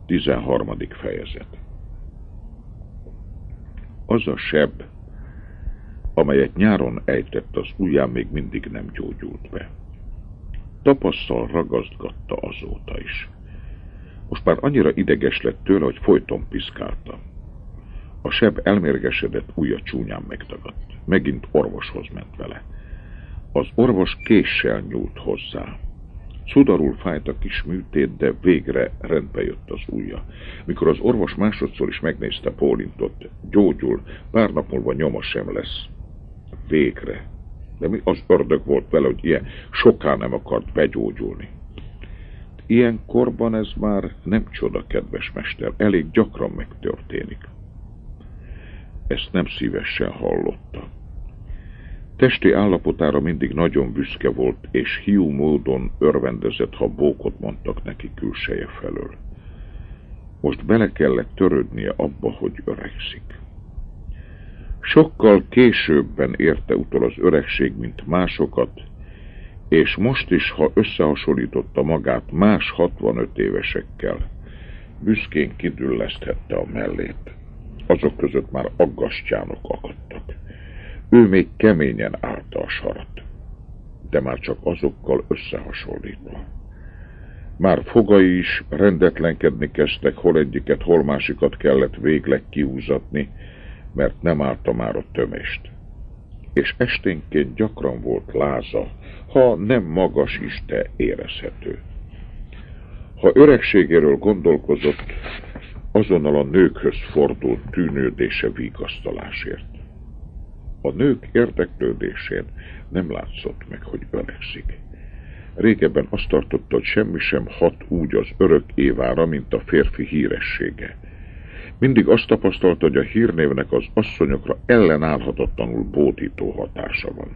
13. fejezet. Az a seb, amelyet nyáron ejtett az ujján, még mindig nem gyógyult be. Tapasszal ragasztgatta azóta is. Most már annyira ideges lett tőle, hogy folyton piszkálta. A seb elmérgesedett, ujja csúnyán megdagadt. Megint orvoshoz ment vele. Az orvos késsel nyúlt hozzá. Cudarul fájt a kis műtét, de végre rendbe jött az ujja. Mikor az orvos másodszor is megnézte, bólintott. Gyógyul, pár nap múlva nyoma sem lesz. Végre. De mi az ördög volt vele, hogy ilyen soká nem akart begyógyulni. Ilyen korban ez már nem csoda, kedves mester, elég gyakran megtörténik. Ezt nem szívesen hallotta. Testi állapotára mindig nagyon büszke volt, és hiú módon örvendezett, ha bókot mondtak neki külseje felől. Most bele kellett törődnie abba, hogy öregszik. Sokkal későbben érte utol az öregség, mint másokat, és most is, ha összehasonlította magát más 65 évesekkel, büszkén kidülleszthette a mellét. Azok között már aggastyánok akadtak. Ő még keményen állta a sarat, de már csak azokkal összehasonlítva. Már fogai is rendetlenkedni kezdtek, hol egyiket, hol másikat kellett végleg kihúzatni, mert nem állta már a tömést. És esténként gyakran volt láza, ha nem magas is, de érezhető. Ha öregségéről gondolkozott, azonnal a nőkhöz fordult tűnődése vigasztalásért. A nők érdeklődésén nem látszott meg, hogy öregszik. Régebben azt tartotta, hogy semmi sem hat úgy az örök évára, mint a férfi híressége. Mindig azt tapasztalta, hogy a hírnévnek az asszonyokra ellenállhatatlanul bódító hatása van.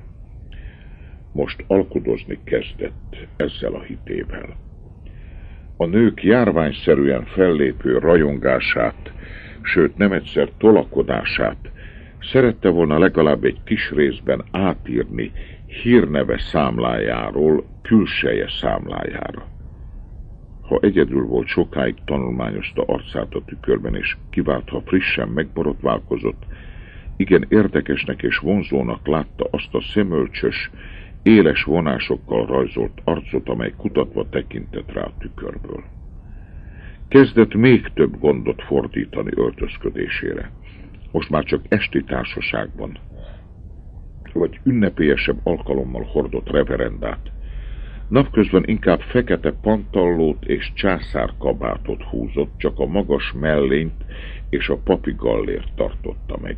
Most alkudozni kezdett ezzel a hitével. A nők járványszerűen fellépő rajongását, sőt nem egyszer tolakodását szerette volna legalább egy kis részben átírni hírneve számlájáról külseje számlájára. Ha egyedül volt, sokáig tanulmányozta arcát a tükörben, és kiváltva frissen megborotválkozott, igen érdekesnek és vonzónak látta azt a szemölcsös, éles vonásokkal rajzolt arcot, amely kutatva tekintett rá a tükörből. Kezdett még több gondot fordítani öltözködésére. Most már csak esti társaságban, vagy ünnepélyesebb alkalommal hordott reverendát. Napközben inkább fekete pantallót és császárkabátot húzott, csak a magas mellényt és a papi gallért tartotta meg.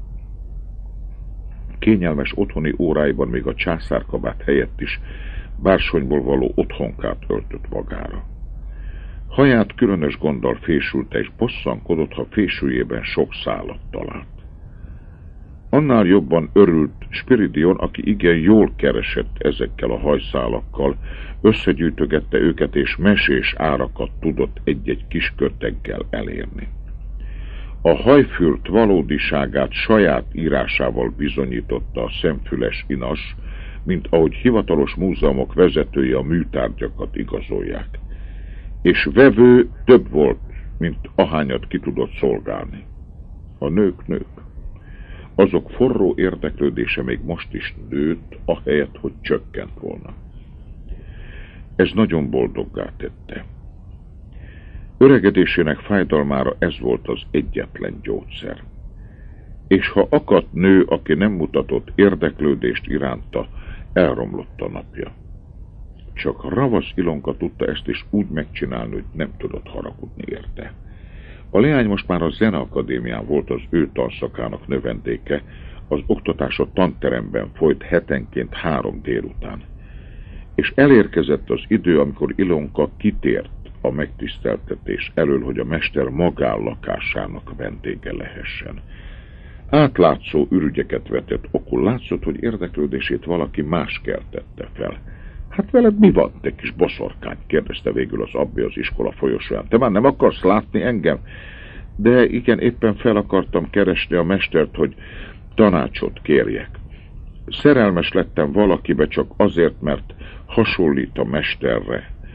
Kényelmes otthoni óráiban még a császárkabát helyett is bársonyból való otthonkát öltött magára. Haját különös gonddal fésülte, és bosszankodott, ha fésűjében sok szálat talált. Annál jobban örült Spiridion, aki igen jól keresett ezekkel a hajszálakkal, összegyűjtögette őket, és mesés árakat tudott egy-egy kis köteggel elérni. A hajfürt valódiságát saját írásával bizonyította a szemfüles inas, mint ahogy hivatalos múzeumok vezetői a műtárgyakat igazolják. És vevő több volt, mint ahányat ki tudott szolgálni. A nők. Azok forró érdeklődése még most is nőtt, ahelyett, hogy csökkent volna. Ez nagyon boldoggá tette. Öregedésének fájdalmára ez volt az egyetlen gyógyszer. És ha akadt nő, aki nem mutatott érdeklődést iránta, elromlott a napja. Csak ravasz Ilonka tudta ezt is úgy megcsinálni, hogy nem tudott haragudni érte. A leány most már a Zeneakadémián volt az ő tanszakának növendéke, az oktatás a tanteremben folyt hetenként 3 délután. És elérkezett az idő, amikor Ilonka kitért a megtiszteltetés elől, hogy a mester magánlakásának vendége lehessen. Átlátszó ürügyeket vetett okul, látszott, hogy érdeklődését valaki más keltette fel. Hát veled mi van, te kis boszorkány? Kérdezte végül az abbi az iskola folyosóján. Te már nem akarsz látni engem? De igen, éppen fel akartam keresni a mestert, hogy tanácsot kérjek. Szerelmes lettem valakibe csak azért, mert hasonlít a mesterre.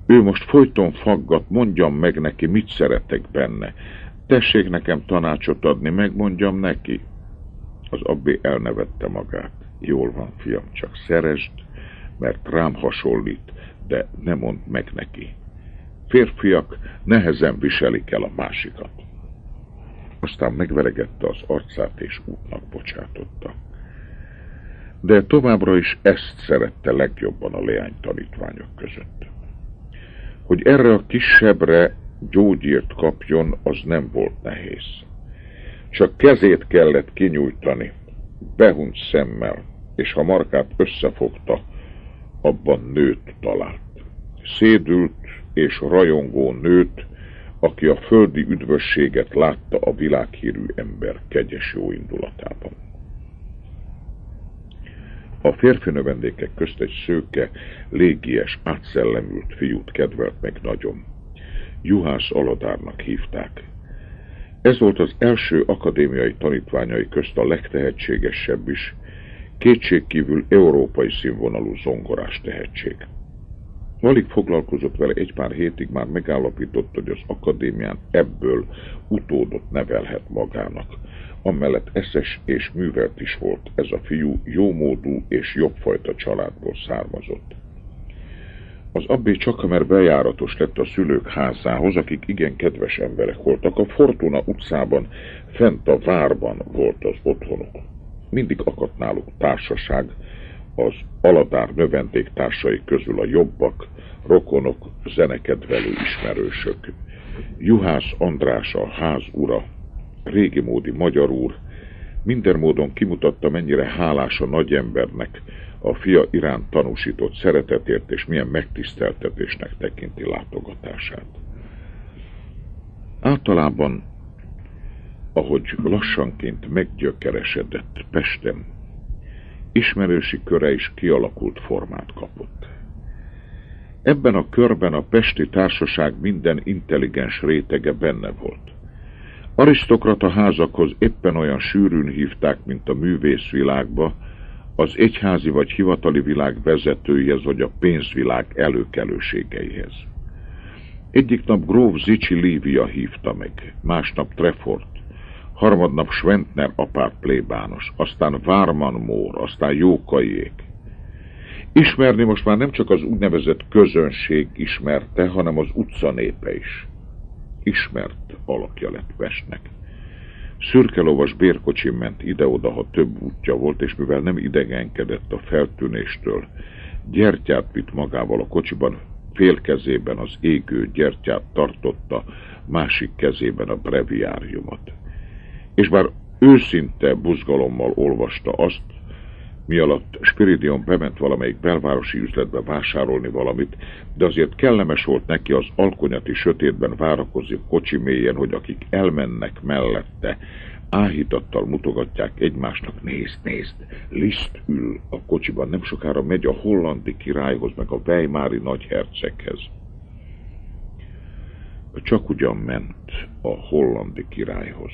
Ő most folyton faggat, mondjam meg neki, mit szeretek benne. Tessék nekem tanácsot adni, megmondjam neki. Az abbé elnevette magát. Jól van, fiam, csak szeresd, mert rám hasonlít, de ne mondd meg neki. Férfiak nehezen viselik el a másikat. Aztán megveregette az arcát és útnak bocsátotta. De továbbra is ezt szerette legjobban a leány tanítványok között. Hogy erre a kisebbre gyógyírt kapjon, az nem volt nehéz. Csak kezét kellett kinyújtani, behunyt szemmel, és ha markát összefogta, abban nőt talált. Szédült és rajongó nőt, aki a földi üdvösséget látta a világhírű ember kegyes jó indulatában. A férfi növendékek közt egy szőke, légies, átszellemült fiút kedvelt meg nagyon. Juhász Aladárnak hívták. Ez volt az első akadémiai tanítványai közt a legtehetségesebb is, kétségkívül európai színvonalú zongorás tehetség. Alig foglalkozott vele egy pár hétig, már megállapított, hogy az akadémián ebből utódot nevelhet magának. Amellett eszes és művelt is volt, ez a fiú jómódú és jobbfajta családból származott. Az abbé csakamer bejáratos lett a szülők házához, akik igen kedves emberek voltak. A Fortuna utcában, fent a várban volt az otthonuk. Mindig akadt náluk társaság, az Aladár növendék társai közül a jobbak, rokonok, zenekedvelő ismerősök. Juhász András a ház ura, régi módi magyar úr, minden módon kimutatta, mennyire hálás a nagyembernek a fia iránt tanúsított szeretetért, és milyen megtiszteltetésnek tekinti látogatását. Általában, ahogy lassanként meggyökeresedett Pesten, ismerősi köre is kialakult formát kapott. Ebben a körben a pesti társaság minden intelligens rétege benne volt. Arisztokrata házakhoz éppen olyan sűrűn hívták, mint a művészvilágba, az egyházi vagy hivatali világ vezetőihez, vagy a pénzvilág előkelőségeihez. Egyik nap gróf Zichy Lívia hívta meg, másnap Trefort, harmadnap Schwentner apát plébános, aztán Várman Mór, aztán Jókaiék. Ismerni most már nem csak az úgynevezett közönség ismerte, hanem az utca népe is. Ismert alakja lett Pestnek. Szürkelovas bérkocsin ment ide-oda, ha több útja volt, és mivel nem idegenkedett a feltűnéstől, gyertyát vitt magával a kocsiban, fél kezében az égő gyertyát tartotta, másik kezében a breviáriumot. És bár őszinte buzgalommal olvasta azt, mi alatt Spiridion bement valamelyik belvárosi üzletbe vásárolni valamit, de azért kellemes volt neki az alkonyati sötétben várakozni kocsi mélyen, hogy akik elmennek mellette, áhítattal mutogatják egymásnak, nézd, Liszt ül a kocsiban, nem sokára megy a hollandi királyhoz, meg a weimári nagyherceghez. Csak ugyan ment a hollandi királyhoz.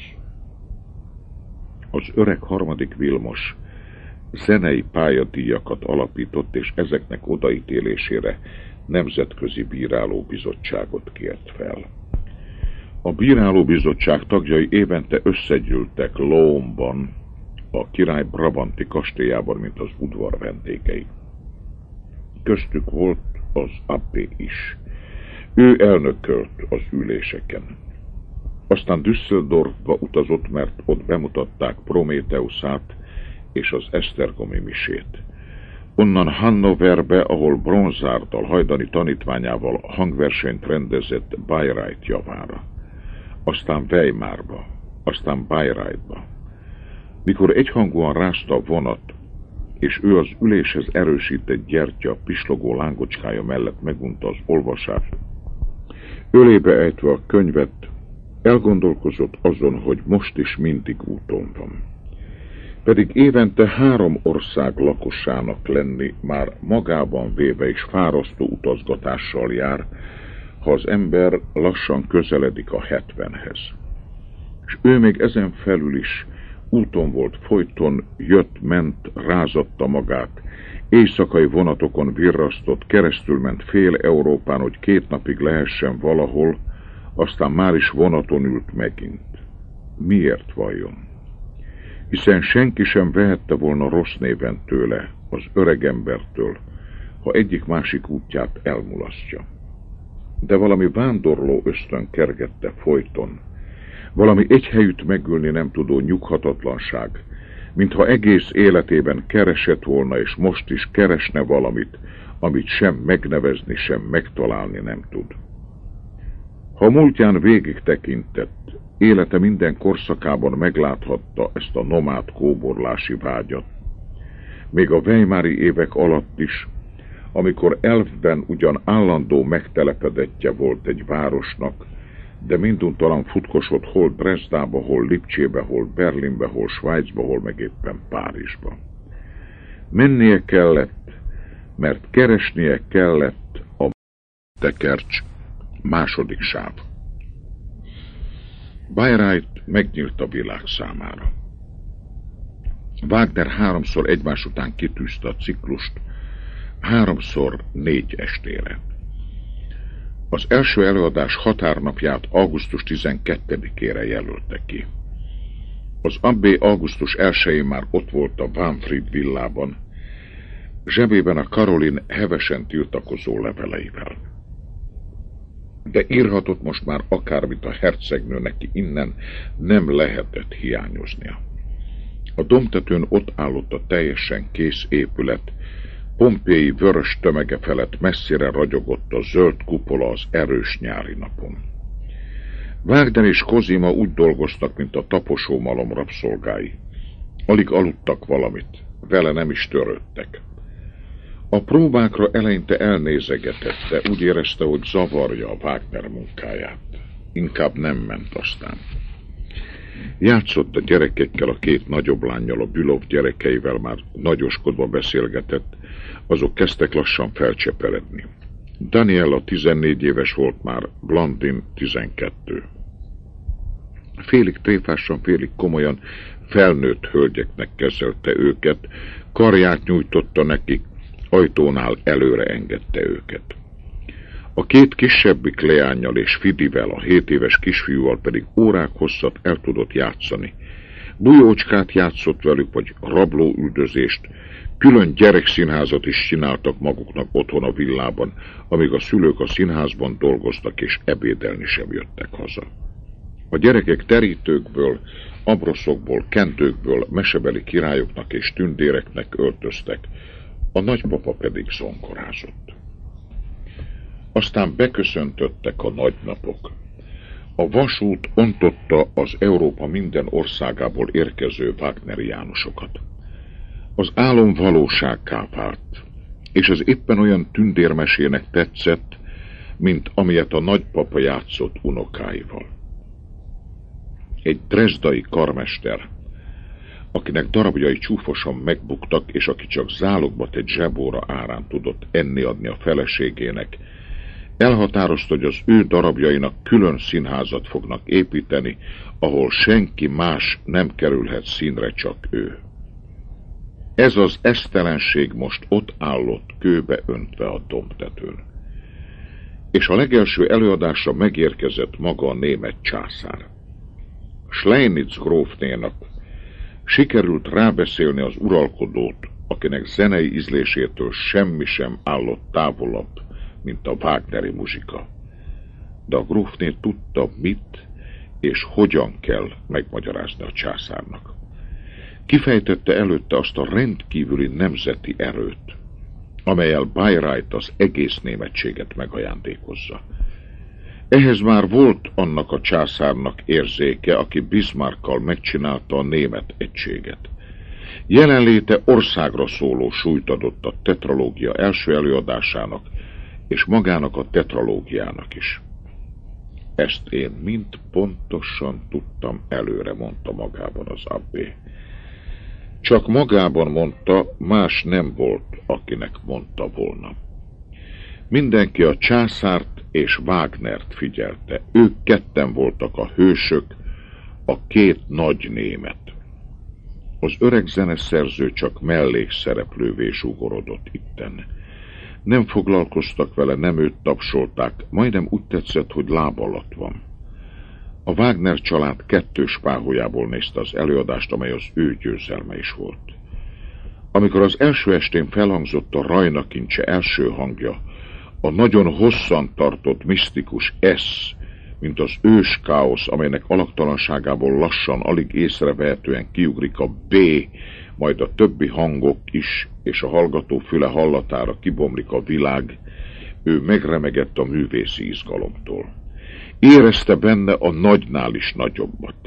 Az öreg harmadik Vilmos zenei pályadíjakat alapított, és ezeknek odaítélésére nemzetközi bírálóbizottságot kért fel. A bírálóbizottság tagjai évente összegyűltek Loomban, a király brabanti kastélyában, mint az udvar vendégei. Köztük volt az abbé is. Ő elnökölt az üléseken. Aztán Düsseldorfba utazott, mert ott bemutatták Prométheuszát és az esztergomi misét. Onnan Hannoverbe, ahol Bronzárdal hajdani tanítványával hangversenyt rendezett Bayreuth javára. Aztán Weimarba, aztán Bayreuthba. Mikor egyhangúan rázta a vonat, és ő az üléshez erősített gyertya pislogó lángocskája mellett megunta az olvasást, ölébe ejtve a könyvet, elgondolkozott azon, hogy most is mindig úton van. Pedig évente 3 ország lakosának lenni már magában véve is fárasztó utazgatással jár, ha az ember lassan közeledik a 70-hez. És ő még ezen felül is úton volt folyton, jött-ment, rázatta magát, éjszakai vonatokon virrasztott, keresztülment fél Európán, hogy 2 napig lehessen valahol, aztán már is vonaton ült megint. Miért vajon? Hiszen senki sem vehette volna rossz néven tőle, az öregembertől, ha egyik-másik útját elmulasztja. De valami vándorló ösztön kergette folyton, valami egy helyütt megülni nem tudó nyughatatlanság, mintha egész életében keresett volna, és most is keresne valamit, amit sem megnevezni, sem megtalálni nem tud. Ha múltján végig tekintett, élete minden korszakában megláthatta ezt a nomád kóborlási vágyat. Még a weimári évek alatt is, amikor elfben ugyan állandó megtelepedettje volt egy városnak, de minduntalan futkosott hol Dresdába, hol Lipcsébe, hol Berlinbe, hol Svájcba, hol meg éppen Párizsba. Mennie kellett, mert keresnie kellett a tekercs második sáv. Bayreuth megnyílt a világ számára. Wagner 3-szor egymás után kitűzte a ciklust, 3-szor 4 estére. Az első előadás határnapját augusztus 12-ére jelölte ki. Az abbé augusztus 1-én már ott volt a Wahnfried villában, zsebében a Karolin hevesen tiltakozó leveleivel. De írhatott most már akármit a hercegnő, neki innen nem lehetett hiányoznia. A domtetőn ott állott a teljesen kész épület, Pompéi vörös tömege felett messzire ragyogott a zöld kupola az erős nyári napon. Wagner és Cosima úgy dolgoztak, mint a taposó malom rabszolgái. Alig aludtak valamit, vele nem is törődtek. A próbákra eleinte elnézegetett, de úgy érezte, hogy zavarja a Wagner munkáját. Inkább nem ment aztán. Játszott a gyerekekkel, a 2 nagyobb lánnyal, a Bülow gyerekeivel már nagyoskodva beszélgetett, azok kezdtek lassan felcseperedni. Daniela 14 éves volt már, Blandin 12. Félig tréfásan, félig komolyan felnőtt hölgyeknek kezelte őket, karját nyújtotta nekik, ajtónál előre engedte őket. A 2 kisebbik leánnyal és Fidivel, a 7 éves kisfiúval pedig órák hosszat el tudott játszani. Bujócskát játszott velük, vagy rablóüldözést, külön gyerekszínházat is csináltak maguknak otthon a villában, amíg a szülők a színházban dolgoztak és ebédelni sem jöttek haza. A gyerekek terítőkből, abroszokból, kentőkből mesebeli királyoknak és tündéreknek öltöztek, a nagypapa pedig zongorázott. Aztán beköszöntöttek a nagynapok. A vasút ontotta az Európa minden országából érkező wagneriánusokat. Az álom valósággá vált, és az éppen olyan tündérmesének tetszett, mint amilyet a nagypapa játszott unokáival. Egy dresdai karmester, akinek darabjai csúfosan megbuktak, és aki csak zálogba tett zsebóra árán tudott enni-adni a feleségének, elhatározta, hogy az ő darabjainak külön színházat fognak építeni, ahol senki más nem kerülhet színre, csak ő. Ez az esztelenség most ott állott kőbe öntve a domtetőn. És a legelső előadásra megérkezett maga a német császár. Schleunitz grófnénak sikerült rábeszélni az uralkodót, akinek zenei ízlésétől semmi sem állott távolabb, mint a wagneri muzsika. De a grófné tudta, mit és hogyan kell megmagyarázni a császárnak. Kifejtette előtte azt a rendkívüli nemzeti erőt, amellyel Bayreuth az egész németséget megajándékozza. Ehhez már volt annak a császárnak érzéke, aki Bismarckkal megcsinálta a német egységet. Jelenléte országra szóló súlyt adott a tetralógia első előadásának, és magának a tetralógiának is. Ezt én mind pontosan tudtam előre, mondta magában az abbé. Csak magában mondta, más nem volt, akinek mondta volna. Mindenki a császárt és Wagnert figyelte. Ők ketten voltak a hősök, a 2 nagy német. Az öreg zeneszerző csak mellékszereplővé zsugorodott itten. Nem foglalkoztak vele, nem őt tapsolták, majdnem úgy tetszett, hogy láb alatt van. A Wagner család kettős páholyából nézte az előadást, amely az ő győzelme is volt. Amikor az első estén felhangzott a Rajna kincse első hangja, a nagyon hosszan tartott misztikus S, mint az ős káosz, amelynek alaktalanságából lassan, alig észrevehetően kiugrik a B, majd a többi hangok is, és a hallgató füle hallatára kibomlik a világ, ő megremegett a művészi izgalomtól. Érezte benne a nagynál is nagyobbat.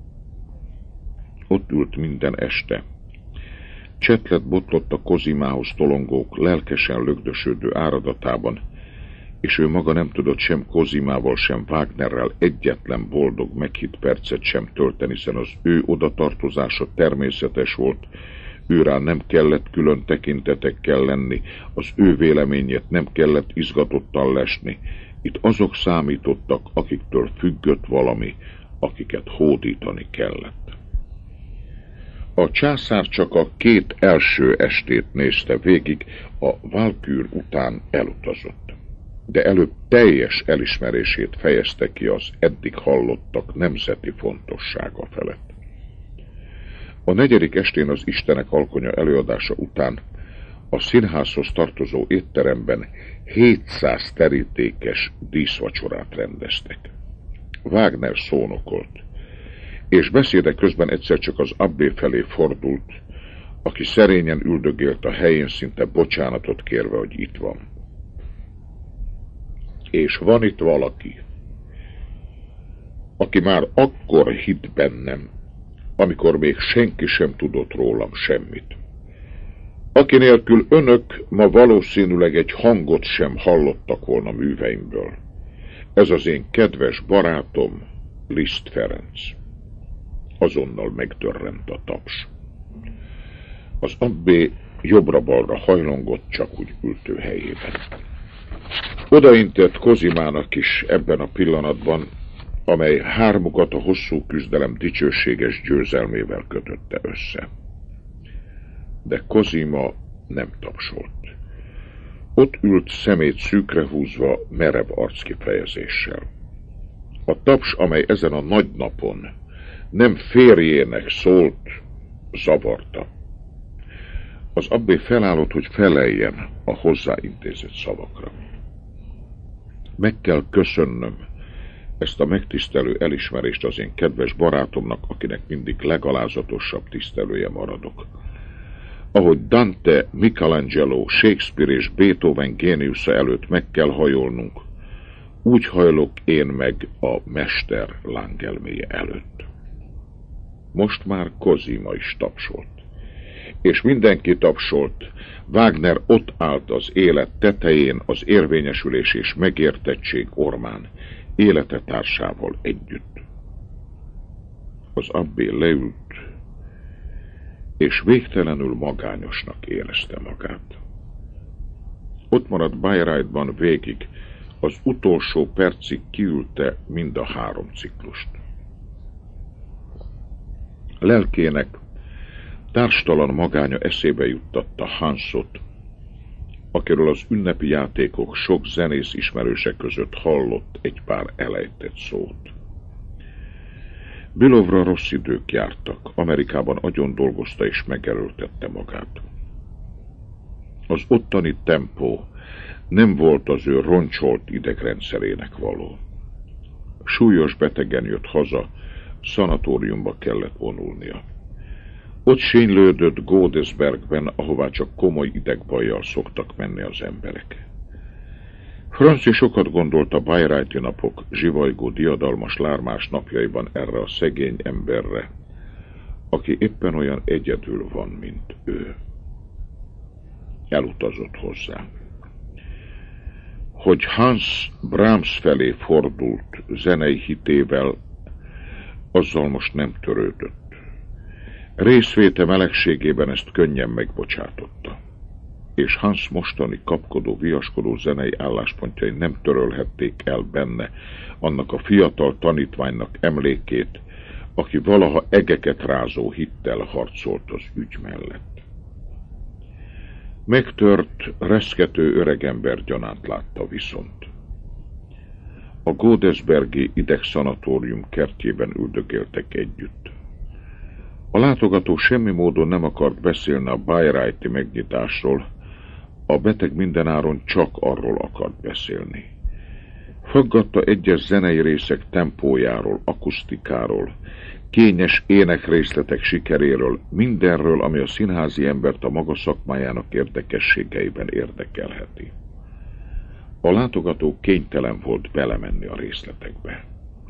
Ott ült minden este. Csetlet botlott a Kozimához tolongók lelkesen lögdösödő áradatában, és ő maga nem tudott sem Kozimával, sem Wagnerrel egyetlen boldog, meghitt percet sem tölteni, hiszen az ő odatartozása természetes volt, őrá nem kellett külön tekintetekkel lenni, az ő véleményét nem kellett izgatottan lesni. Itt azok számítottak, akiktől függött valami, akiket hódítani kellett. A császár csak a két első estét nézte végig, a Walküre után elutazott. De előbb teljes elismerését fejezte ki az eddig hallottak nemzeti fontossága felett. A negyedik estén az Istenek alkonya előadása után a színházhoz tartozó étteremben 700 terítékes díszvacsorát rendeztek. Wagner szónokolt, és beszéde közben egyszer csak az abbé felé fordult, aki szerényen üldögélt a helyén, szinte bocsánatot kérve, hogy itt van. És van itt valaki, aki már akkor hitt bennem, amikor még senki sem tudott rólam semmit. Aki nélkül önök ma valószínűleg egy hangot sem hallottak volna műveimből. Ez az én kedves barátom, Liszt Ferenc. Azonnal megdörrent a taps. Az abbé jobbra-balra hajlongott, csak úgy ült ő helyében. Odaintett Kozimának is ebben a pillanatban, amely hármukat a hosszú küzdelem dicsőséges győzelmével kötötte össze. De Kozima nem tapsolt. Ott ült, szemét szűkre húzva, merev arckifejezéssel. A taps, amely ezen a nagy napon nem férjének szólt, zavarta. Az abbé felállott, hogy feleljen a hozzáintézett szavakra. Meg kell köszönnöm ezt a megtisztelő elismerést az én kedves barátomnak, akinek mindig legalázatosabb tisztelője maradok. Ahogy Dante, Michelangelo, Shakespeare és Beethoven géniusza előtt meg kell hajolnunk, úgy hajlok én meg a mester lángelméje előtt. Most már Kozima is tapsolt. És mindenki tapsolt. Wagner ott állt az élet tetején, az érvényesülés és megértettség ormán, élete társával együtt. Az abbé leült, és végtelenül magányosnak érezte magát. Ott maradt Bayreuthban végig, az utolsó percig kiülte mind a 3 ciklust. Lelkének társtalan magánya eszébe juttatta Hansot, akiről az ünnepi játékok sok zenész ismerőse között hallott egy pár elejtett szót. Bülovra rossz idők jártak, Amerikában agyon dolgozta és megerőltette magát. Az ottani tempó nem volt az ő roncsolt idegrendszerének való. Súlyos betegen jött haza, szanatóriumba kellett vonulnia. Ott sénylődött Godesbergben, ahová csak komoly idegbajjal szoktak menni az emberek. Franci sokat gondolt a Bayreuthi napok zsivajgó, diadalmas, lármás napjaiban erre a szegény emberre, aki éppen olyan egyedül van, mint ő. Elutazott hozzá. Hogy Hans Brahms felé fordult zenei hitével, azzal most nem törődött. Részvéte melegségében ezt könnyen megbocsátotta, és Hans mostani kapkodó, viaskodó zenei álláspontjai nem törölhették el benne annak a fiatal tanítványnak emlékét, aki valaha egeket rázó hittel harcolt az ügy mellett. Megtört, reszkető öregember gyanát látta viszont. A Godesbergi idegszanatórium kertjében üldögéltek együtt. A látogató semmi módon nem akart beszélni a Bayreuthi megnyitásról, a beteg mindenáron csak arról akart beszélni. Faggatta egyes zenei részek tempójáról, akusztikáról, kényes énekrészletek sikeréről, mindenről, ami a színházi embert a maga szakmájának érdekességeiben érdekelheti. A látogató kénytelen volt belemenni a részletekbe.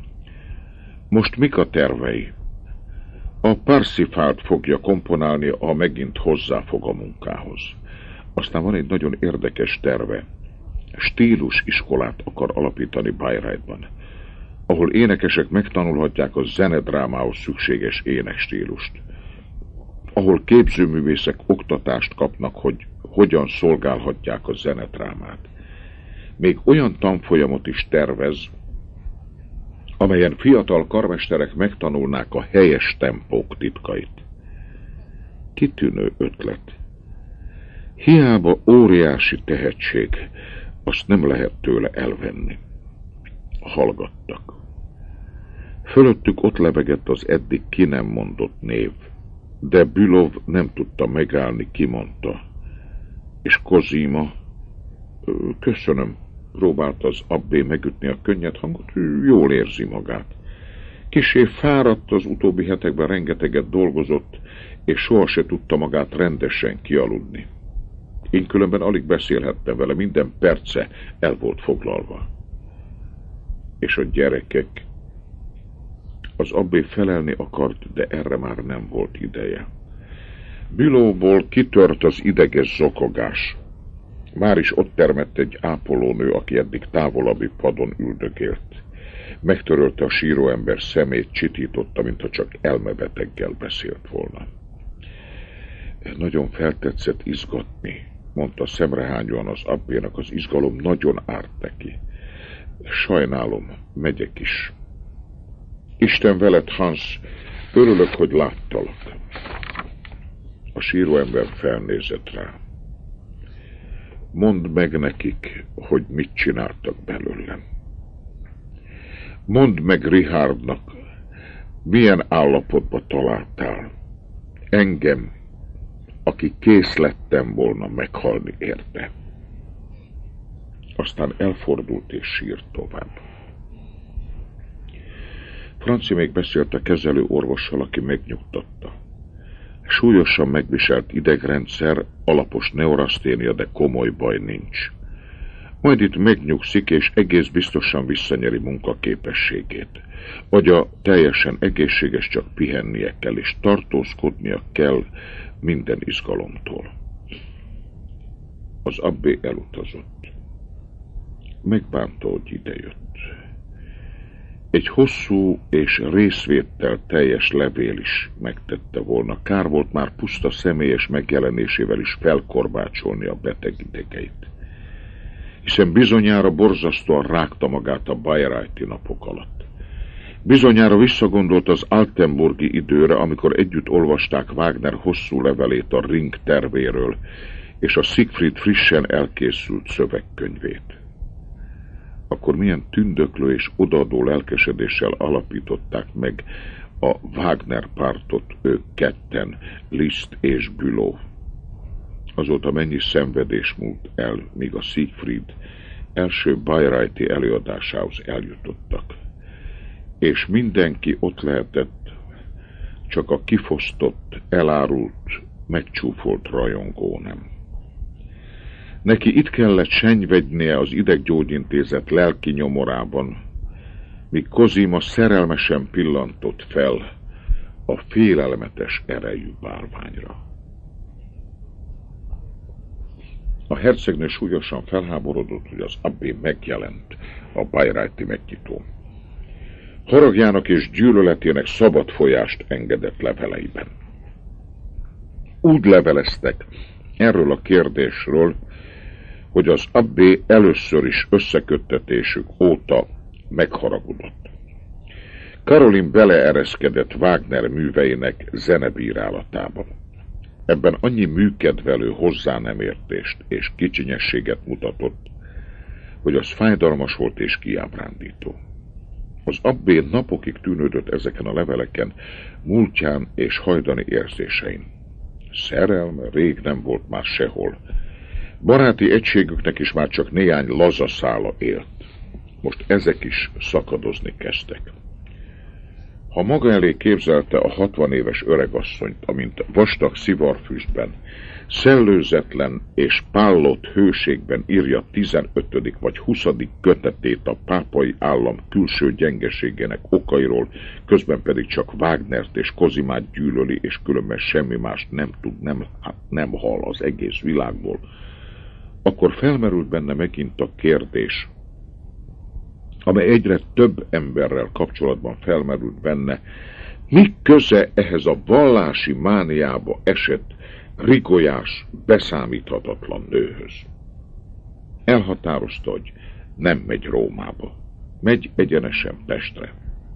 Most mik a tervei? A Parsifalt fogja komponálni, ha megint hozzáfog a munkához. Aztán van egy nagyon érdekes terve. Stílusiskolát akar alapítani Bayreuthban, ahol énekesek megtanulhatják a zenedrámához szükséges énekstílust, ahol képzőművészek oktatást kapnak, hogy hogyan szolgálhatják a zenedrámát. Még olyan tanfolyamot is tervez, amelyen fiatal karmesterek megtanulnák a helyes tempók titkait. Kitűnő ötlet. Hiába óriási tehetség, azt nem lehet tőle elvenni. Hallgattak. Fölöttük ott lebegett az eddig ki nem mondott név, de Bülov nem tudta megállni, kimondta. És Kozima, köszönöm, próbálta az abbé megütni a könnyed hangot, jól érzi magát. Kissé fáradt, az utóbbi hetekben rengeteget dolgozott, és soha se tudta magát rendesen kialudni. Én különben alig beszélhettem vele, minden perce el volt foglalva. És a gyerekek? Az abbé felelni akart, de erre már nem volt ideje. Bülóból kitört az ideges zokogás. Már is ott termett egy ápolónő, aki eddig távolabbi padon üldögélt. Megtörölte a síróember szemét, csitította, mintha csak elmebeteggel beszélt volna. Nagyon feltetszett izgatni, mondta szemrehányóan az abbénak, az izgalom nagyon árt neki. Sajnálom, megyek is. Isten veled, Hans, örülök, hogy láttalak. A síróember felnézett rá. Mondd meg nekik, hogy mit csináltak belőlem. Mondd meg Richardnak, milyen állapotba találtál. Engem, aki kész lettem volna meghalni érte. Aztán elfordult és sírt tovább. Franci még beszélt a kezelő orvossal, aki megnyugtatta. Súlyosan megviselt idegrendszer, alapos neuraszténia, de komoly baj nincs. Majd itt megnyugszik, és egész biztosan visszanyeri munkaképességét. Agya teljesen egészséges, csak pihennie kell, és tartózkodnia kell minden izgalomtól. Az abbé elutazott. Megbánta, hogy idejött. Egy hosszú és részvéttel teljes levél is megtette volna. Kár volt már puszta személyes megjelenésével is felkorbácsolni a beteg idegeit. Hiszen bizonyára borzasztóan rágta magát a Bayreuthi napok alatt. Bizonyára visszagondolt az Altenburgi időre, amikor együtt olvasták Wagner hosszú levelét a Ring tervéről, és a Siegfried frissen elkészült szövegkönyvét. Akkor milyen tündöklő és odaadó lelkesedéssel alapították meg a Wagner pártot ők ketten, Liszt és Bülow. Azóta mennyi szenvedés múlt el, míg a Siegfried első Bayreuthi előadásához eljutottak. És mindenki ott lehetett, csak a kifosztott, elárult, megcsúfolt rajongó nem. Neki itt kellett senyvednie az ideggyógyintézet lelki nyomorában, míg Kozima szerelmesen pillantott fel a félelmetes erejű bálványra. A hercegnő súlyosan felháborodott, hogy az abbé megjelent a Bayreuthi megnyitón. Haragjának és gyűlöletének szabad folyást engedett leveleiben. Úgy leveleztek erről a kérdésről, hogy az abbé először is összeköttetésük óta megharagudott. Karolin beleereszkedett Wagner műveinek zenebírálatába. Ebben annyi műkedvelő hozzánemértést és kicsinyességet mutatott, hogy az fájdalmas volt és kiábrándító. Az abbé napokig tűnődött ezeken a leveleken, múltján és hajdani érzésein. Szerelme rég nem volt már sehol. Baráti egységüknek is már csak néhány laza szála élt. Most ezek is szakadozni kezdtek. Ha maga elé képzelte a 60 éves öregasszonyt, amint vastag szivarfüstben, szellőzetlen és pállott hőségben írja 15. vagy 20. kötetét a pápai állam külső gyengeségének okairól, közben pedig csak Wagnert és Cosimát gyűlöli, és különben semmi mást nem tud, nem hall az egész világból, akkor felmerült benne megint a kérdés, amely egyre több emberrel kapcsolatban felmerült benne, mi köze ehhez a vallási mániába esett, rigolyás, beszámíthatatlan nőhöz. Elhatározta, hogy nem megy Rómába, megy egyenesen Pestre.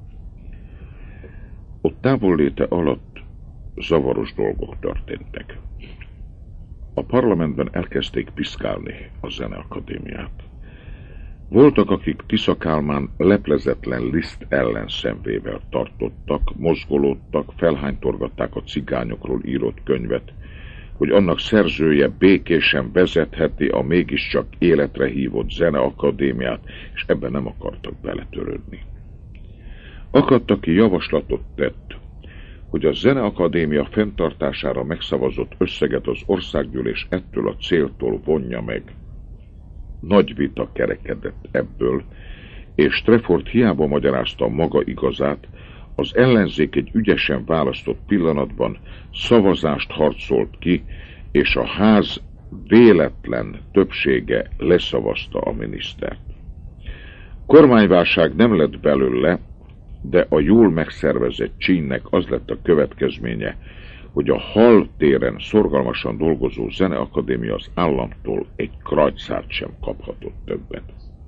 Ott távolléte alatt zavaros dolgok történtek. A parlamentben elkezdték piszkálni a Zeneakadémiát. Voltak, akik Tisza Kálmán leplezetlen Liszt ellenszenvével tartottak, mozgolódtak, felhánytorgatták a cigányokról írott könyvet, hogy annak szerzője békésen vezetheti a mégiscsak életre hívott Zeneakadémiát, és ebben nem akartak beletörődni. Akadt, aki javaslatot tett, hogy a Zeneakadémia fenntartására megszavazott összeget az országgyűlés ettől a céltól vonja meg. Nagy vita kerekedett ebből, és Strefford hiába magyarázta maga igazát, az ellenzék egy ügyesen választott pillanatban szavazást harcolt ki, és a ház véletlen többsége leszavazta a minisztert. Kormányválság nem lett belőle, de a jól megszervezett csínnek az lett a következménye, hogy a Hall téren szorgalmasan dolgozó Zeneakadémia az államtól egy krajcárt sem kaphatott többet.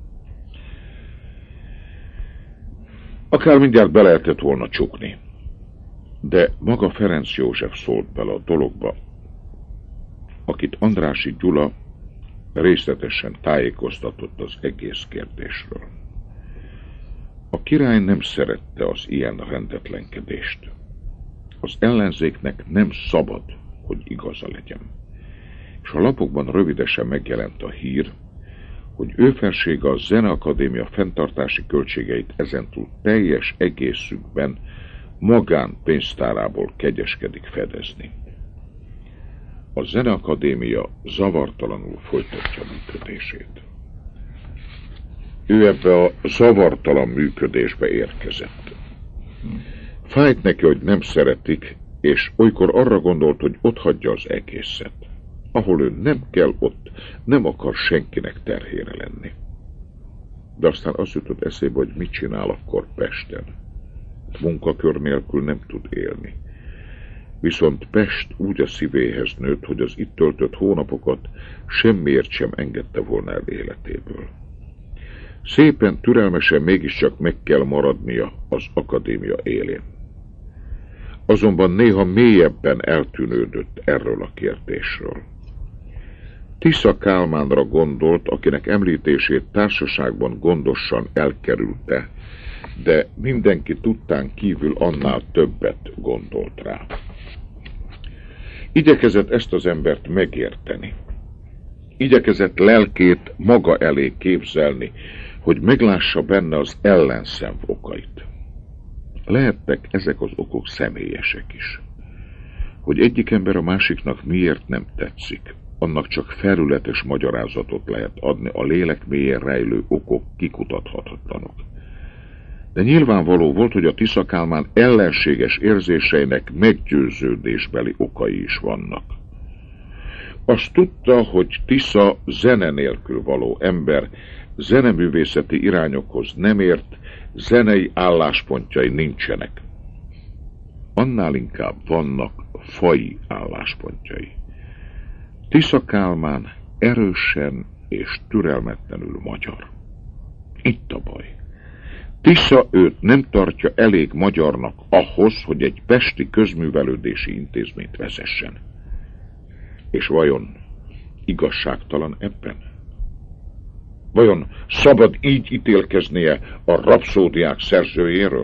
Akár mindjárt be lehetett volna csukni, de maga Ferenc József szólt bele a dologba, akit Andrássy Gyula részletesen tájékoztatott az egész kérdésről. A király nem szerette az ilyen rendetlenkedést. Az ellenzéknek nem szabad, hogy igaza legyen. És a lapokban rövidesen megjelent a hír, hogy ő felsége a Zeneakadémia fenntartási költségeit ezentúl teljes egészükben magánpénztárából kegyeskedik fedezni. A Zeneakadémia zavartalanul folytatja működését. Ő ebbe a zavartalan működésbe érkezett. Fájt neki, hogy nem szeretik, és olykor arra gondolt, hogy otthagyja az egészet. Ahol ő nem kell ott, nem akar senkinek terhére lenni. De aztán azt jutott eszébe, hogy mit csinál akkor Pesten. Munkakör nélkül nem tud élni. Viszont Pest úgy a szívéhez nőtt, hogy az itt töltött hónapokat semmiért sem engedte volna el életéből. Szépen, türelmesen mégiscsak meg kell maradnia az akadémia élén. Azonban néha mélyebben eltűnődött erről a kérdésről. Tisza Kálmánra gondolt, akinek említését társaságban gondosan elkerülte, de mindenki tudtán kívül annál többet gondolt rá. Igyekezett ezt az embert megérteni. Igyekezett lelkét maga elé képzelni, hogy meglássa benne az ellenszenv okait. Lehettek ezek az okok személyesek is. Hogy egyik ember a másiknak miért nem tetszik, annak csak felületes magyarázatot lehet adni, a lélek mélyén rejlő okok kikutathatatlanok. De nyilvánvaló volt, hogy a Tisza Kálmán ellenséges érzéseinek meggyőződésbeli okai is vannak. Azt tudta, hogy Tisza zene nélkül való ember, zeneművészeti irányokhoz nem ért, zenei álláspontjai nincsenek. Annál inkább vannak faji álláspontjai. Tisza Kálmán erősen és türelmetlenül magyar. Itt a baj. Tisza őt nem tartja elég magyarnak ahhoz, hogy egy pesti közművelődési intézményt vezessen. És vajon igazságtalan ebben? Vajon szabad így ítélkeznie a rapszódiák szerzőjéről?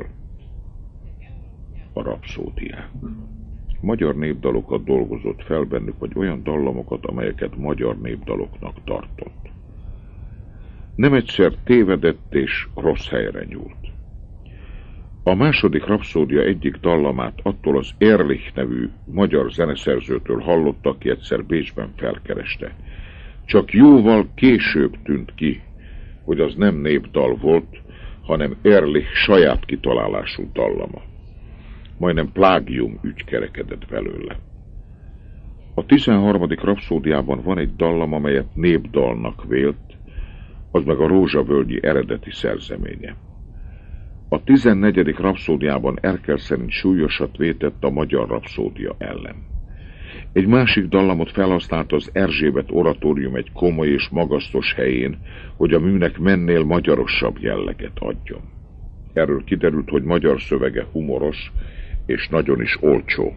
A rapszódiák. Magyar népdalokat dolgozott fel bennük, vagy olyan dallamokat, amelyeket magyar népdaloknak tartott. Nem egyszer tévedett és rossz helyre nyúlt. A második rapszódia egyik dallamát attól az Ehrlich nevű magyar zeneszerzőtől hallotta, aki egyszer Bécsben felkereste. Csak jóval később tűnt ki, hogy az nem népdal volt, hanem Ehrlich saját kitalálású dallama. Majdnem plágium ügy kerekedett belőle. A 13. rapszódiában van egy dallam, amelyet népdalnak vélt, az meg a Rózsavölgyi eredeti szerzeménye. A 14. rapszódiában Erkel szerint súlyosat vétett a magyar rapszódia ellen. Egy másik dallamot felhasznált az Erzsébet oratórium egy komoly és magasztos helyén, hogy a műnek mennél magyarosabb jelleget adjon. Erről kiderült, hogy magyar szövege humoros és nagyon is olcsó.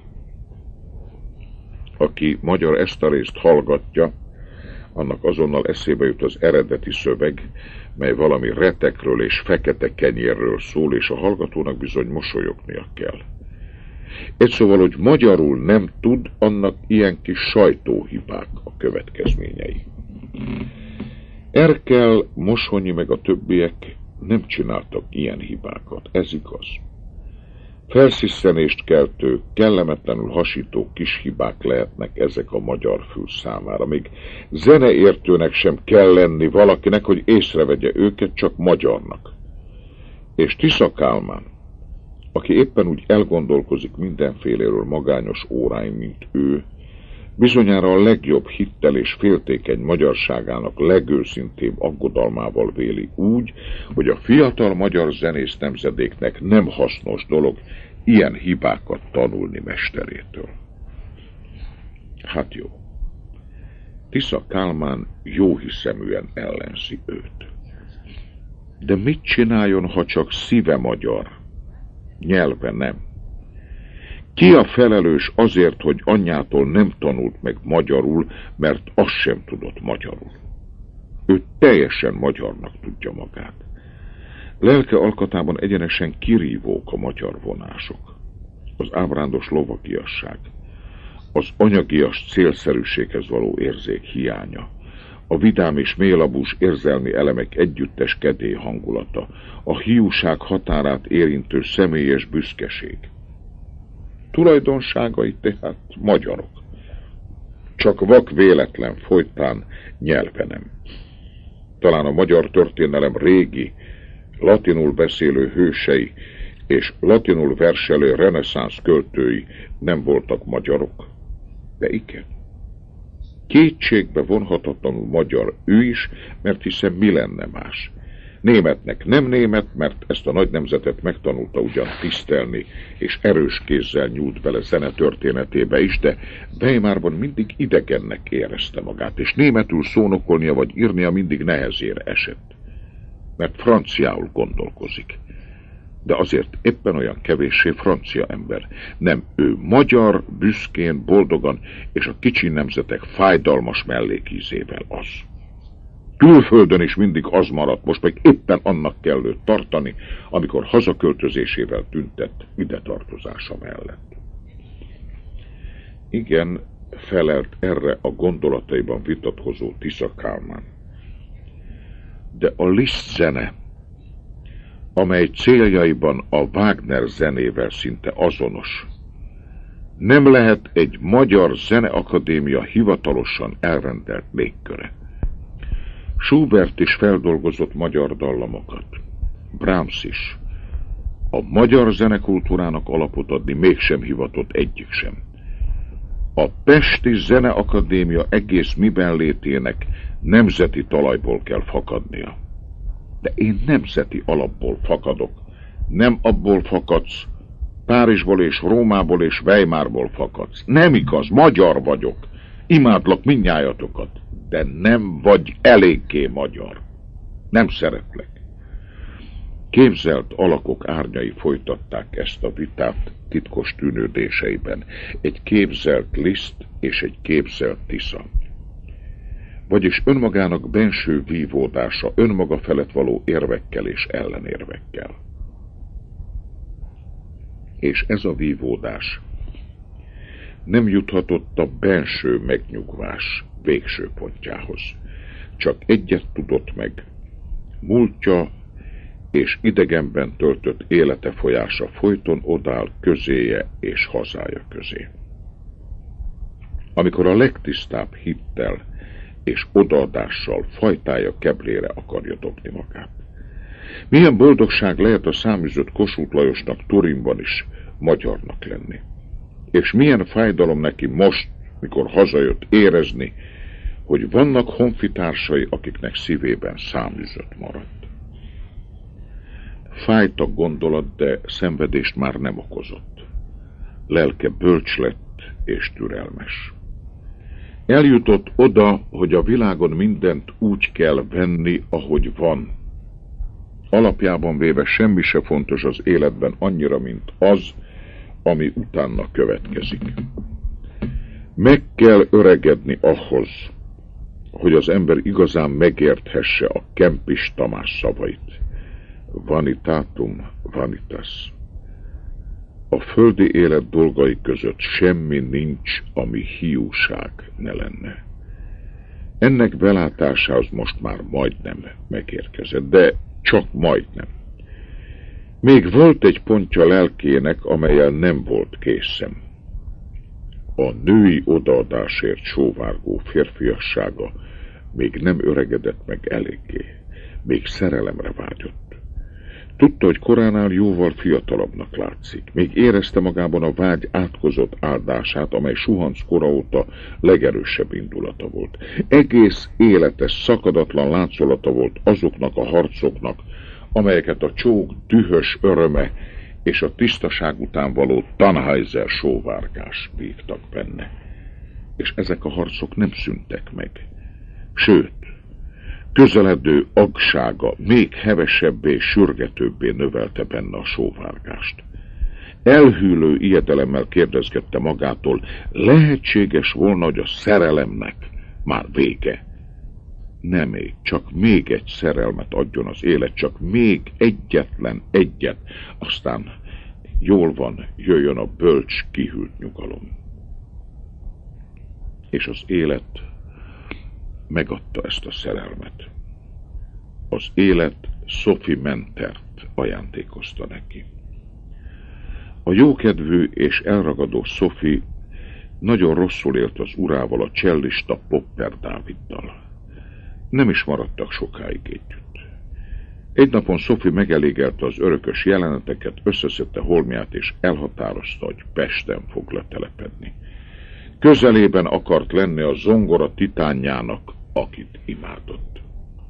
Aki magyar ezt a részt hallgatja, annak azonnal eszébe jut az eredeti szöveg, mely valami retekről és fekete kenyérről szól, és a hallgatónak bizony mosolyognia kell. Egy szóval, hogy magyarul nem tud, annak ilyen kis sajtóhibák a következményei. Erkel, Mosonyi meg a többiek nem csináltak ilyen hibákat, ez igaz. Felszisszenést keltő, kellemetlenül hasító kis hibák lehetnek ezek a magyar fül számára. Még zeneértőnek sem kell lenni valakinek, hogy észrevegye őket, csak magyarnak. És Tisza Kálmán, aki éppen úgy elgondolkozik mindenféléről magányos óráin, mint ő, bizonyára a legjobb hittel és féltékeny magyarságának legőszintébb aggodalmával véli úgy, hogy a fiatal magyar zenész nemzedéknek nem hasznos dolog ilyen hibákat tanulni mesterétől. Hát jó. Tisza Kálmán jóhiszeműen ellenzi őt. De mit csináljon, ha csak szíve magyar, nyelve nem? Ki a felelős azért, hogy anyjától nem tanult meg magyarul, mert azt sem tudott magyarul? Ő teljesen magyarnak tudja magát. Lelke alkatában egyenesen kirívók a magyar vonások. Az ábrándos lovagiasság, az anyagias célszerűséghez való érzék hiánya, a vidám és mélabús érzelmi elemek együttes kedély hangulata, a hiúság határát érintő személyes büszkeség. Tulajdonságai tehát magyarok. Csak vak véletlen folytán nyelve nem. Talán a magyar történelem régi, latinul beszélő hősei és latinul verselő reneszánsz költői nem voltak magyarok, de igen. Kétségbe vonhatatlanul magyar ő is, mert hiszen mi lenne más? Németnek nem német, mert ezt a nagy nemzetet megtanulta ugyan tisztelni, és erős kézzel nyúlt bele zene történetébe is, de Weimarban mindig idegennek érezte magát, és németül szónokolnia vagy írnia mindig nehezére esett, mert franciául gondolkozik. De azért éppen olyan kevéssé francia ember. Nem, ő magyar, büszkén, boldogan, és a kicsi nemzetek fájdalmas mellékízével az. Külföldön is mindig az maradt, most meg éppen annak kell őt tartani, amikor hazaköltözésével tüntett ide tartozása mellett. Igen, felelt erre a gondolataiban vitatkozó Tisza Kálmán. De a Liszt zene, amely céljaiban a Wagner zenével szinte azonos, nem lehet egy magyar zeneakadémia hivatalosan elrendelt légköre. Schubert is feldolgozott magyar dallamokat. Brahms is. A magyar zenekultúrának alapot adni mégsem hivatott egyik sem. A Pesti Zeneakadémia egész miben létének nemzeti talajból kell fakadnia. De én nemzeti alapból fakadok. Nem abból fakadsz, Párizsból és Rómából és Weimarból fakadsz. Nem igaz, magyar vagyok. Imádlak mindnyájatokat, de nem vagy eléggé magyar. Nem szeretlek. Képzelt alakok árnyai folytatták ezt a vitát titkos tűnődéseiben. Egy képzelt Liszt és egy képzelt Tisza. Vagyis önmagának benső vívódása, önmaga felett való érvekkel és ellenérvekkel. És ez a vívódás nem juthatott a benső megnyugvás végső pontjához. Csak egyet tudott meg. Múltja és idegenben töltött élete folyása folyton odáll közéje és hazája közé. Amikor a legtisztább hittel és odaadással fajtája keblére akarja dobni magát. Milyen boldogság lehet a száműzött Kossuth Lajosnak Turinban is magyarnak lenni. És milyen fájdalom neki most, mikor hazajött, érezni, hogy vannak honfitársai, akiknek szívében száműzött maradt. Fájt a gondolat, de szenvedést már nem okozott. Lelke bölcs lett és türelmes. Eljutott oda, hogy a világon mindent úgy kell venni, ahogy van. Alapjában véve semmi se fontos az életben annyira, mint az, ami utána következik. Meg kell öregedni ahhoz, hogy az ember igazán megérthesse a Kempis Tamás szavait. Vanitatum vanitas. A földi élet dolgai között semmi nincs, ami hiúság ne lenne. Ennek belátásához most már majdnem megérkezett, de csak majdnem. Még volt egy pontja lelkének, amellyel nem volt készen. A női odaadásért sóvárgó férfiassága még nem öregedett meg eléggé, még szerelemre vágyott. Tudta, hogy koránál jóval fiatalabbnak látszik. Még érezte magában a vágy átkozott áldását, amely suhanc kora óta legerősebb indulata volt. Egész életes, szakadatlan látszolata volt azoknak a harcoknak, amelyeket a csók dühös öröme és a tisztaság után való Tannhäuser sóvárgás vívtak benne. És ezek a harcok nem szűntek meg. Sőt, közeledő agsága még hevesebbé, sürgetőbbé növelte benne a sóvárgást. Elhűlő ijedelemmel kérdezgette magától, lehetséges volna, hogy a szerelemnek már vége. Nem még, csak még egy szerelmet adjon az élet, csak még egyetlen egyet, aztán jól van, jöjjön a bölcs, kihűlt nyugalom. És az élet megadta ezt a szerelmet. Az élet Sophie Mentert ajándékozta neki. A jókedvű és elragadó Sophie nagyon rosszul élt az urával, a csellista Popper Dáviddal. Nem is maradtak sokáig együtt. Egy napon Sophie megelégelte az örökös jeleneteket, összeszedte holmját és elhatározta, hogy Pesten fog letelepedni. Közelében akart lenni a zongora titánjának, akit imádott.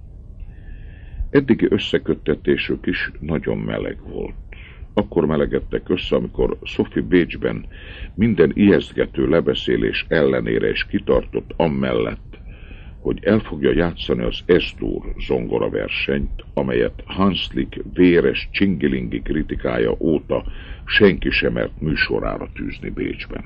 Eddigi összeköttetésük is nagyon meleg volt. Akkor melegedtek össze, amikor Sophie Bécsben minden ijesztgető lebeszélés ellenére is kitartott amellett, hogy el fogja játszani az S-dur zongora versenyt, amelyet Hanslik véres csingilingi kritikája óta senki sem mert műsorára tűzni Bécsben.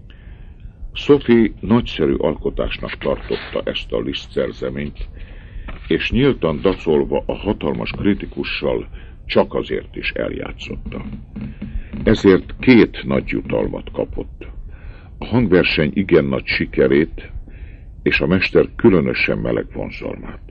Sophie nagyszerű alkotásnak tartotta ezt a Liszt szerzeményt, és nyíltan dacolva a hatalmas kritikussal csak azért is eljátszotta. Ezért 2 nagy jutalmat kapott. A hangverseny igen nagy sikerét, és a mester különösen meleg vonzalmát.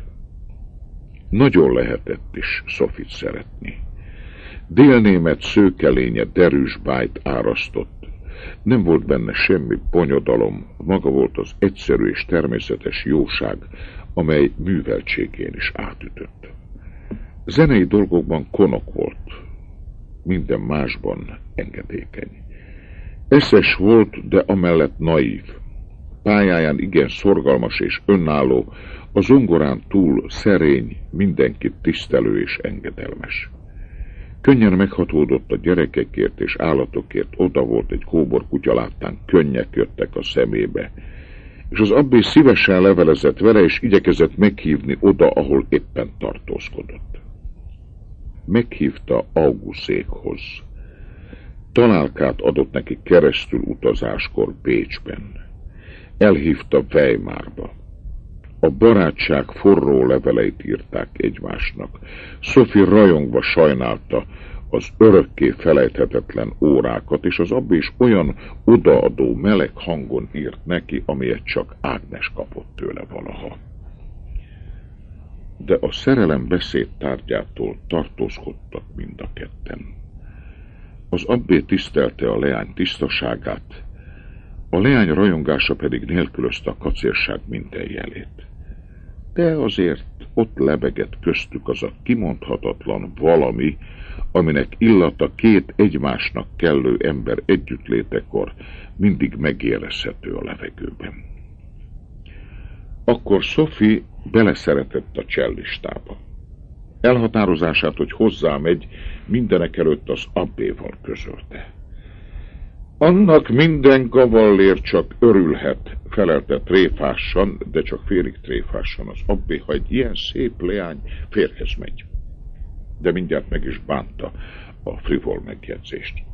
Nagyon lehetett is Sophie-t szeretni. Délnémet szőkelénye derűs bájt árasztott. Nem volt benne semmi bonyodalom, maga volt az egyszerű és természetes jóság, amely műveltségén is átütött. Zenei dolgokban konok volt, minden másban engedékeny. Eszes volt, de amellett naív. Pályáján igen szorgalmas és önálló, a zongorán túl szerény, mindenkit tisztelő és engedelmes. Könnyen meghatódott a gyerekekért és állatokért, oda volt egy kóborkutya láttán, könnyek jöttek a szemébe, és az abbé szívesen levelezett vele, és igyekezett meghívni oda, ahol éppen tartózkodott. meghívta Auguszékhoz. Találkát adott neki keresztül utazáskor Bécsben. Elhívta Weimarba. A barátság forró leveleit írták egymásnak. Sophie rajongva sajnálta az örökké felejthetetlen órákat, és az abbé is olyan odaadó, meleg hangon írt neki, amilyet csak Ágnes kapott tőle valaha. De a szerelem beszéd tárgyától tartózkodtak mind a ketten. Az abbé tisztelte a leány tisztaságát, a leány rajongása pedig nélkülözte a kacérság minden jelét. De azért ott lebegett köztük az a kimondhatatlan valami, aminek illata két egymásnak kellő ember együttlétekor mindig megérezhető a levegőben. Akkor Sophie beleszeretett a cellistába. Elhatározását, hogy hozzámegy, mindenekelőtt az abbéval közölte. Annak minden kavallér csak örülhet, felelte tréfásan, de csak félig tréfásan az abbé, ha egy ilyen szép leány férhez megy. De mindjárt meg is bánta a frivol megjegyzést.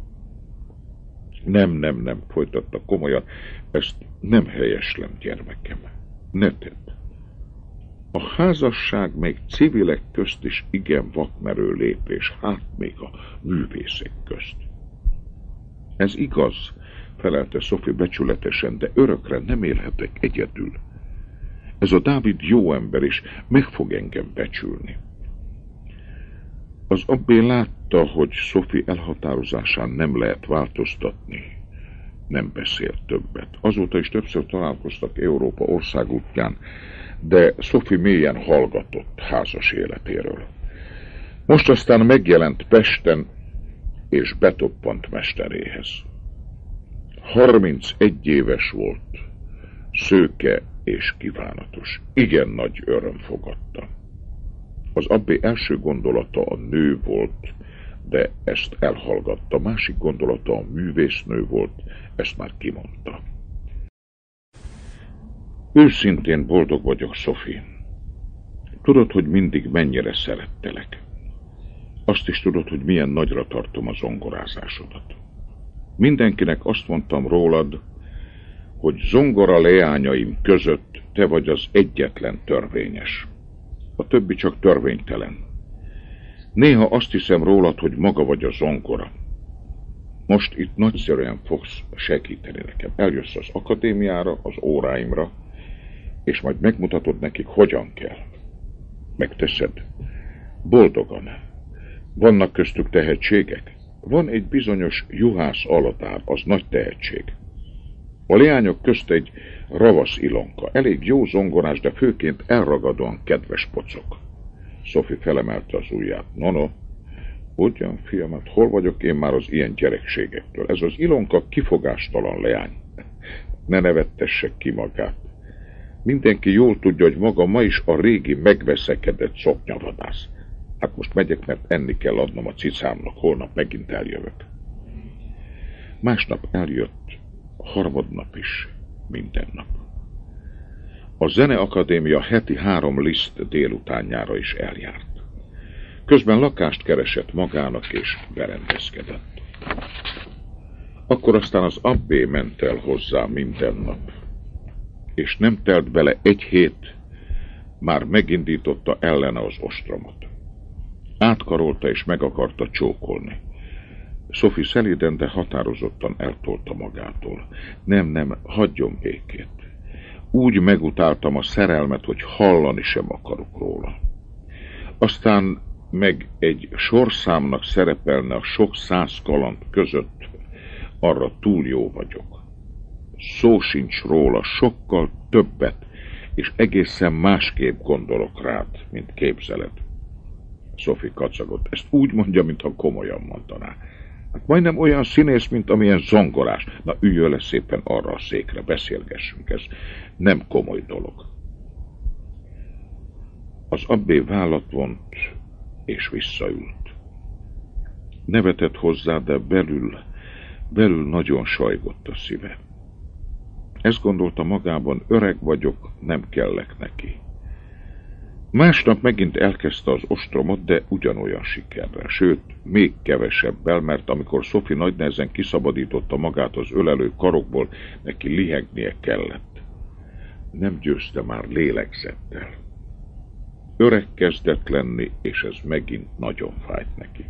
Nem, folytatta komolyan, ezt nem helyeslem, gyermekem. Ne tedd. A házasság még civilek közt is igen vakmerő lépés, hát még a művészek közt. Ez igaz, felelte Sophie becsületesen, de örökre nem élhetek egyedül. Ez a Dávid jó ember, és meg fog engem becsülni. Az abbé látta, hogy Sophie elhatározásán nem lehet változtatni. Nem beszélt többet. Azóta is többször találkoztak Európa országútján, de Sophie mélyen hallgatott házas életéről. Most aztán megjelent Pesten, és betoppant mesteréhez. 31 éves volt, szőke és kívánatos. Igen nagy öröm fogadta. Az abbé első gondolata a nő volt, de ezt elhallgatta. Másik gondolata a művésznő volt, ezt már kimondta. Őszintén boldog vagyok, Sophie. Tudod, hogy mindig mennyire szerettelek. Azt is tudod, hogy milyen nagyra tartom a zongorázásodat. Mindenkinek azt mondtam rólad, hogy zongora leányaim között te vagy az egyetlen törvényes. A többi csak törvénytelen. Néha azt hiszem rólad, hogy maga vagy a zongora. Most itt nagyszerűen fogsz segíteni nekem. Eljössz az akadémiára, az óráimra, és majd megmutatod nekik, hogyan kell. Megteszed. Boldogan. Vannak köztük tehetségek? Van egy bizonyos Juhász Aladár, az nagy tehetség. A leányok közt egy Ravasz Ilonka, elég jó zongorás, de főként elragadóan kedves pocok. Sophie felemelte az ujját. No, ugyan, fiamat, hol vagyok én már az ilyen gyerekségektől? Ez az Ilonka kifogástalan leány. Ne nevettessek ki magát. Mindenki jól tudja, hogy maga ma is a régi megveszekedett szoknyavadász. Hát most megyek, mert enni kell adnom a cicámnak, holnap megint eljövök. Másnap eljött, harmadnap is, minden nap. A Zeneakadémia heti 3 liszt délutánjára is eljárt. Közben lakást keresett magának, és berendezkedett. Akkor aztán az abbé ment el hozzá minden nap. És nem telt bele 1 hét, már megindította ellene az ostromot. Átkarolta és meg akarta csókolni. Sophie szelíden, de határozottan eltolta magától. Nem, hagyjon békét. Úgy megutáltam a szerelmet, hogy hallani sem akarok róla. Aztán meg egy sorszámnak szerepelne a sok 100 kaland között, arra túl jó vagyok. Szó sincs róla, sokkal többet, és egészen másképp gondolok rád, mint képzeled. Sophie kacagott. Ezt úgy mondja, mintha komolyan mondaná. Hát majdnem olyan színész, mint amilyen zongorás. Na, üljön le szépen arra a székre, beszélgessünk, ez nem komoly dolog. Az abbé vállat vont, és visszaült. Nevetett hozzá, de belül nagyon sajgott a szíve. Ezt gondolta magában, öreg vagyok, nem kellek neki. Másnap megint elkezdte az ostromot, de ugyanolyan sikerrel, sőt, még kevesebbel, mert amikor Sophie nagynehezen kiszabadította magát az ölelő karokból, neki lihegnie kellett. Nem győzte már lélegzettel. Öreg kezdett lenni, és ez megint nagyon fájt neki.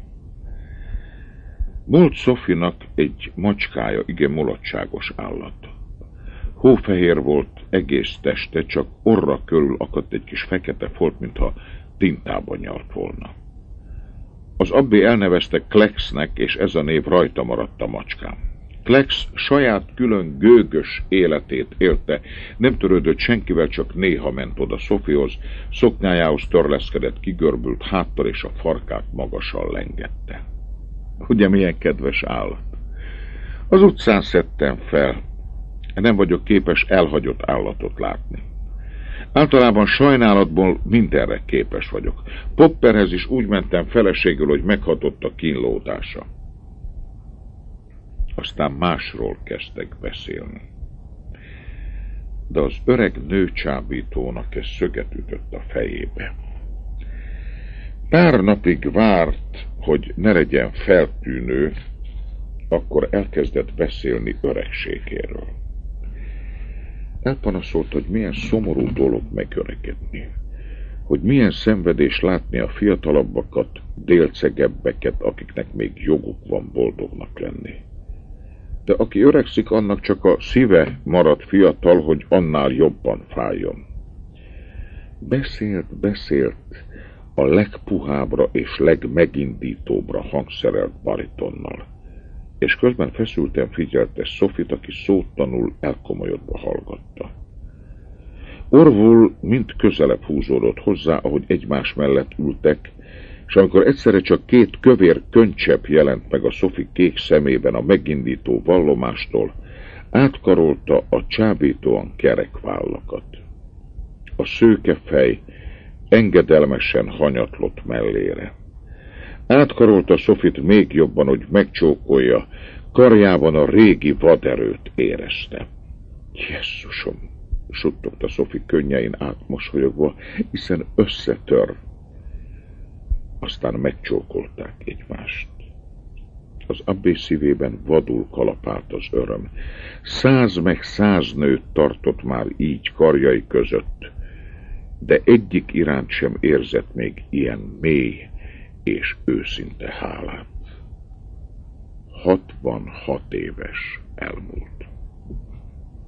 Volt Sophie-nak egy macskája, igen mulatságos állat. Hófehér volt egész teste, csak orra körül akadt egy kis fekete folt, mintha tintában nyalt volna. Az abbé elnevezte Klexnek, és ez a név rajta maradt a macskám. Klex saját külön gőgös életét élte, nem törődött senkivel, csak néha ment oda Sophiehoz, szoknyájához törleszkedett kigörbült háttal, és a farkát magasan lengette. Ugye milyen kedves állat? Az utcán szedtem fel. Nem vagyok képes elhagyott állatot látni. Általában sajnálatból mindenre képes vagyok. Popperhez is úgy mentem feleségül, hogy meghatott a kínlódása. Aztán másról kezdtek beszélni. De az öreg nőcsábítónak ez szöget ütött a fejébe. Pár napig várt, hogy ne legyen feltűnő, akkor elkezdett beszélni öregségéről. Elpanaszolt, hogy milyen szomorú dolog megöregedni, hogy milyen szenvedés látni a fiatalabbakat, délcegebbeket, akiknek még joguk van boldognak lenni. De aki öregszik, annak csak a szíve marad fiatal, hogy annál jobban fájjon. Beszélt a legpuhábbra és legmegindítóbbra hangszerelt baritonnal, és közben feszülten figyelte Sophie-t, aki szótlanul elkomolyodva hallgatta. Orvul mind közelebb húzódott hozzá, ahogy egymás mellett ültek, és amikor egyszerre csak két kövér könycsepp jelent meg a Sophie kék szemében a megindító vallomástól, átkarolta a csábítóan kerek vállakat. A szőke fej engedelmesen hanyatlott mellére. Átkarolta Sophie-t még jobban, hogy megcsókolja, karjában a régi vaderőt érezte. Jesszusom, suttogta Sophie könnyein átmosolyogva, hiszen összetör. Aztán megcsókolták egymást. Az abbé szívében vadul kalapált az öröm. 100 meg 100 nőt tartott már így karjai között, de egyik iránt sem érzett még ilyen mély és őszinte hálát. 66 éves elmúlt.